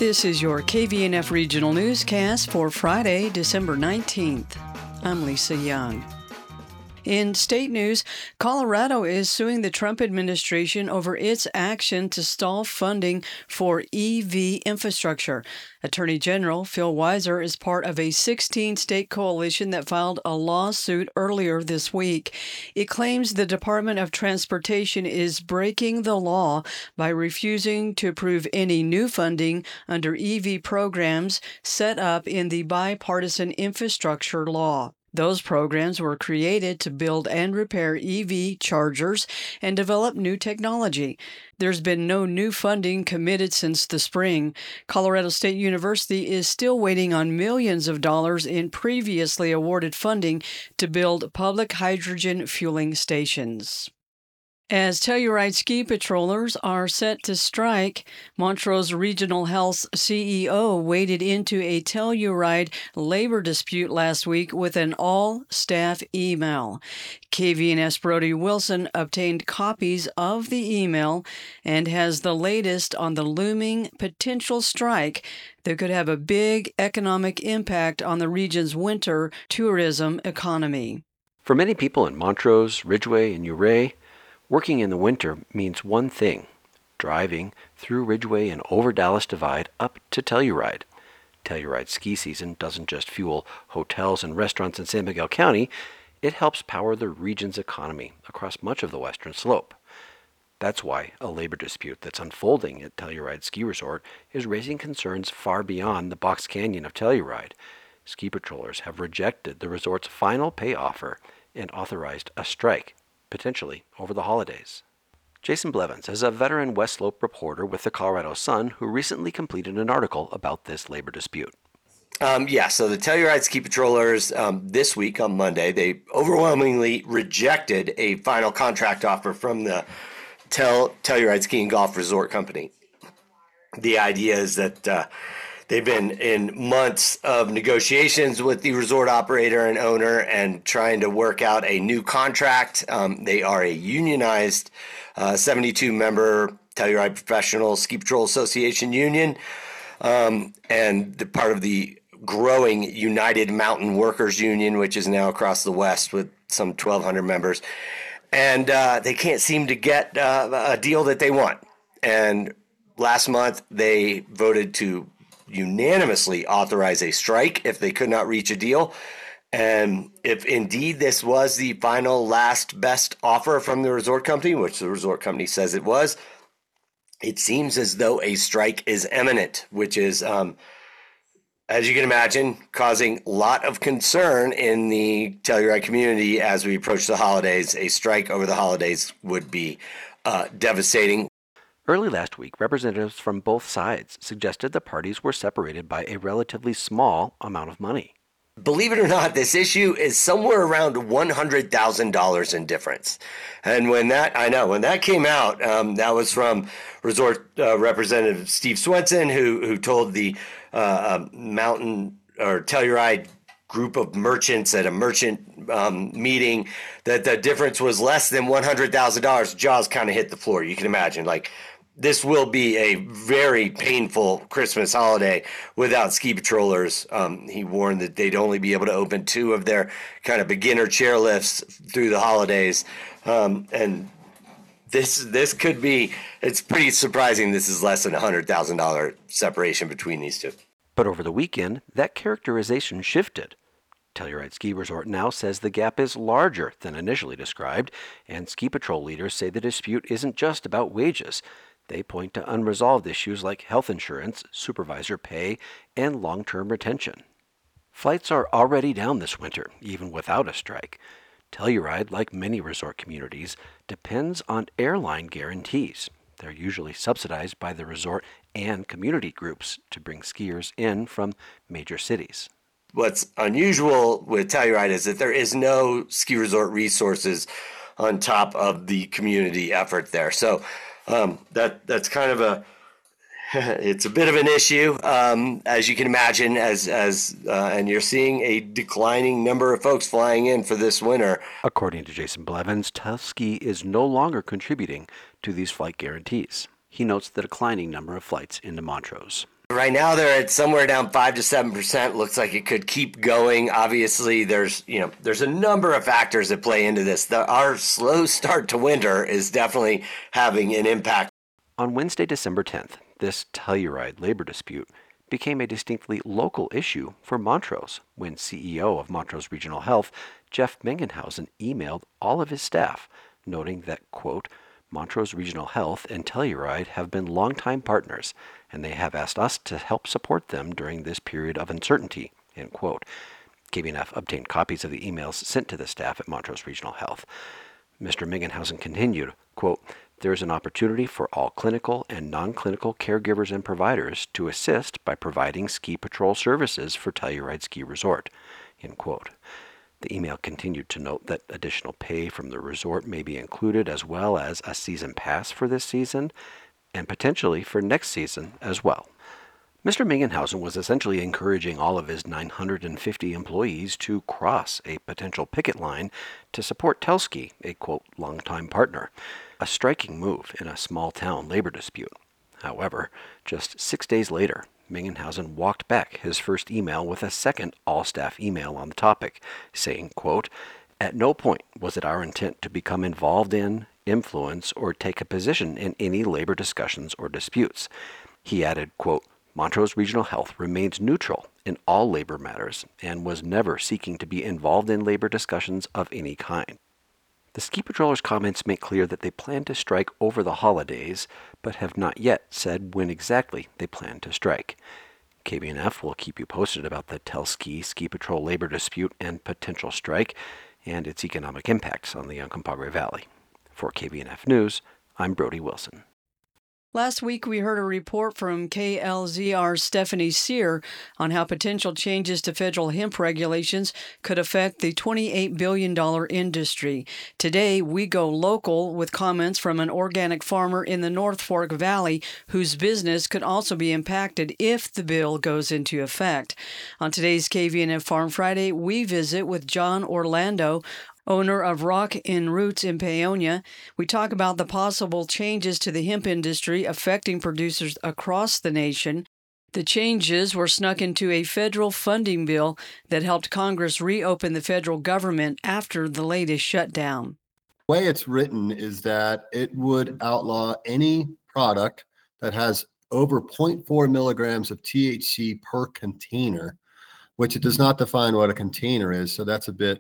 This is your KVNF Regional Newscast for Friday, December 19th. I'm Lisa Young. In state news, Colorado is suing the Trump administration over its action to stall funding for EV infrastructure. Attorney General Phil Weiser is part of a 16-state coalition that filed a lawsuit earlier this week. It claims the Department of Transportation is breaking the law by refusing to approve any new funding under EV programs set up in the bipartisan infrastructure law. Those programs were created to build and repair EV chargers and develop new technology. There's been no new funding committed since the spring. Colorado State University is still waiting on millions of dollars in previously awarded funding to build public hydrogen fueling stations. As Telluride ski patrollers are set to strike, Montrose Regional Health's CEO waded into a Telluride labor dispute last week with an all-staff email. KVNS Brody Wilson obtained copies of the email and has the latest on the looming potential strike that could have a big economic impact on the region's winter tourism economy. For many people in Montrose, Ridgway, and Ouray, working in the winter means one thing: driving through Ridgway and over Dallas Divide up to Telluride. Telluride ski season doesn't just fuel hotels and restaurants in San Miguel County, it helps power the region's economy across much of the western slope. That's why a labor dispute that's unfolding at Telluride Ski Resort is raising concerns far beyond the Box Canyon of Telluride. Ski patrollers have rejected the resort's final pay offer and authorized a strike, potentially over the holidays. Jason Blevins is a veteran West Slope reporter with the Colorado Sun who recently completed an article about this labor dispute. So the Telluride ski patrollers this week on Monday, they overwhelmingly rejected a final contract offer from the Telluride Ski and Golf Resort Company. The idea is that they've been in months of negotiations with the resort operator and owner and trying to work out a new contract. They are a unionized 72-member Telluride Professional Ski Patrol Association union, and the part of the growing United Mountain Workers Union, which is now across the West with some 1,200 members. And they can't seem to get a deal that they want. And last month, they voted to unanimously authorize a strike if they could not reach a deal. And if indeed this was the final last best offer from the resort company, which the resort company says it was, it seems as though a strike is imminent, which is, as you can imagine, causing a lot of concern in the Telluride community as we approach the holidays. A strike over the holidays would be devastating. Early last week, representatives from both sides suggested the parties were separated by a relatively small amount of money. Believe it or not, this issue is somewhere around $100,000 in difference. And when that came out, that was from Resort Representative Steve Swenson, who told the Mountain or Telluride group of merchants at a merchant meeting that the difference was less than $100,000. Jaws kind of hit the floor. You can imagine, this will be a very painful Christmas holiday without ski patrollers. He warned that they'd only be able to open 2 of their kind of beginner chairlifts through the holidays. And this could be, it's pretty surprising this is less than $100,000 separation between these two. But over the weekend, that characterization shifted. Telluride Ski Resort now says the gap is larger than initially described, and ski patrol leaders say the dispute isn't just about wages. They point to unresolved issues like health insurance, supervisor pay, and long-term retention. Flights are already down this winter, even without a strike. Telluride, like many resort communities, depends on airline guarantees. They're usually subsidized by the resort and community groups to bring skiers in from major cities. What's unusual with Telluride is that there is no ski resort resources on top of the community effort there. So that's kind of it's a bit of an issue, as you can imagine, and you're seeing a declining number of folks flying in for this winter. According to Jason Blevins, Tuskegee is no longer contributing to these flight guarantees. He notes the declining number of flights into Montrose. Right now, they're at somewhere down 5 to 7%. Looks like it could keep going. Obviously, there's a number of factors that play into this. Our slow start to winter is definitely having an impact. On Wednesday, December 10th, this Telluride labor dispute became a distinctly local issue for Montrose when CEO of Montrose Regional Health, Jeff Mengenhausen, emailed all of his staff, noting that, quote, Montrose Regional Health and Telluride have been longtime partners, and they have asked us to help support them during this period of uncertainty, end quote. KBNF obtained copies of the emails sent to the staff at Montrose Regional Health. Mr. Mengenhausen continued, quote, there is an opportunity for all clinical and non-clinical caregivers and providers to assist by providing ski patrol services for Telluride Ski Resort, end quote. The email continued to note that additional pay from the resort may be included, as well as a season pass for this season and potentially for next season as well. Mr. Mengenhausen was essentially encouraging all of his 950 employees to cross a potential picket line to support Telski, a, quote, longtime partner, a striking move in a small-town labor dispute. However, just 6 days later, Mengenhausen walked back his first email with a second all-staff email on the topic, saying, quote, at no point was it our intent to become involved in, influence, or take a position in any labor discussions or disputes. He added, quote, Montrose Regional Health remains neutral in all labor matters and was never seeking to be involved in labor discussions of any kind. The ski patrollers' comments make clear that they plan to strike over the holidays, but have not yet said when exactly they plan to strike. KBNF will keep you posted about the Telski Ski Patrol labor dispute and potential strike and its economic impacts on the Uncompahgre Valley. For KBNF News, I'm Brody Wilson. Last week, we heard a report from KLZR's Stephanie Sear on how potential changes to federal hemp regulations could affect the $28 billion industry. Today, we go local with comments from an organic farmer in the North Fork Valley whose business could also be impacted if the bill goes into effect. On today's KVNF Farm Friday, we visit with John Orlando, owner of Rock in Roots in Paonia. We talk about the possible changes to the hemp industry affecting producers across the nation. The changes were snuck into a federal funding bill that helped Congress reopen the federal government after the latest shutdown. The way it's written is that it would outlaw any product that has over 0.4 milligrams of THC per container, which it does not define what a container is. So that's a bit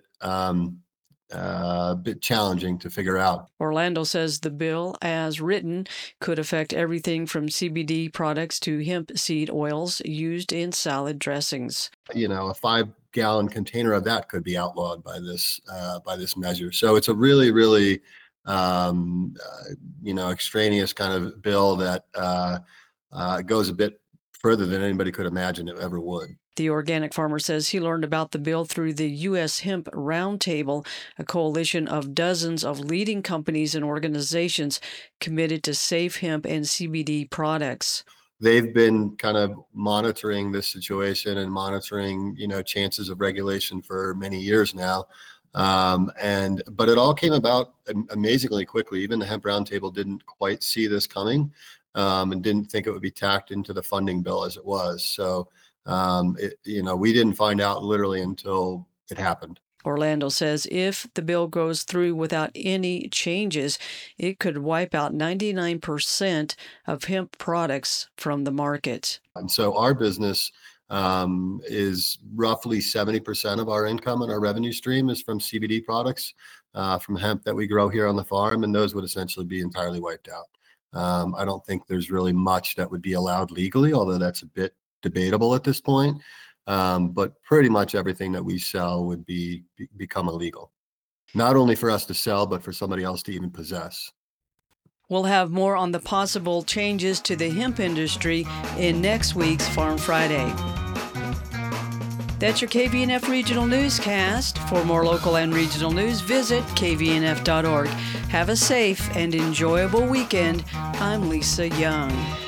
challenging to figure out. Orlando says the bill, as written, could affect everything from CBD products to hemp seed oils used in salad dressings. A 5-gallon container of that could be outlawed by this measure. So it's a really, really, extraneous kind of bill that goes a bit further than anybody could imagine it ever would. The organic farmer says he learned about the bill through the U.S. Hemp Roundtable, a coalition of dozens of leading companies and organizations committed to safe hemp and CBD products. They've been kind of monitoring this situation and monitoring, chances of regulation for many years now. But it all came about amazingly quickly. Even the Hemp Roundtable didn't quite see this coming and didn't think it would be tacked into the funding bill as it was. So we didn't find out literally until it happened. Orlando says if the bill goes through without any changes, it could wipe out 99% of hemp products from the market. And so our business is roughly 70% of our income and our revenue stream is from CBD products, from hemp that we grow here on the farm, and those would essentially be entirely wiped out. I don't think there's really much that would be allowed legally, although that's a bit debatable at this point, but pretty much everything that we sell would become illegal, not only for us to sell, but for somebody else to even possess. We'll have more on the possible changes to the hemp industry in next week's Farm Friday. That's your KVNF Regional Newscast. For more local and regional news, visit kvnf.org. Have a safe and enjoyable weekend. I'm Lisa Young.